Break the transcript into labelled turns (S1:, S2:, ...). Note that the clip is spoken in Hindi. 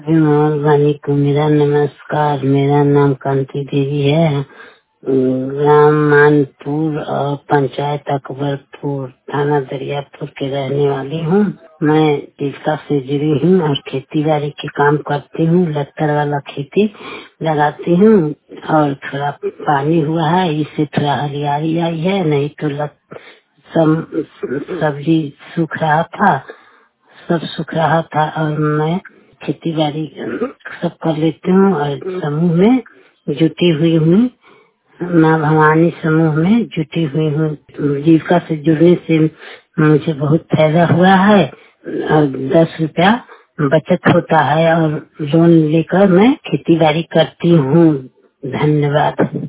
S1: वानी को मेरा नमस्कार। मेरा नाम कांति देवी है। ग्राम मानपुर और पंचायत अकबरपुर, थाना दरियापुर के रहने वाली हूँ। मैं जीविका से जुड़ी हूँ और खेती बाड़ी के काम करती हूँ। लत्तर वाला खेती लगाती हूँ और थोड़ा पानी हुआ है, इससे थोड़ा हरियाली आई है, नहीं तो सब्जी सूख रहा था, सब सूख रहा था। और मैं खेती बाड़ी सब कर लेती हूँ और समूह में जुटी हुई हूँ। माँ भवानी समूह में जुटी हुई हूँ। जीविका से जुड़ने से मुझे बहुत फायदा हुआ है और 10 रुपया बचत होता है और लोन लेकर मैं खेती बाड़ी करती हूँ। धन्यवाद।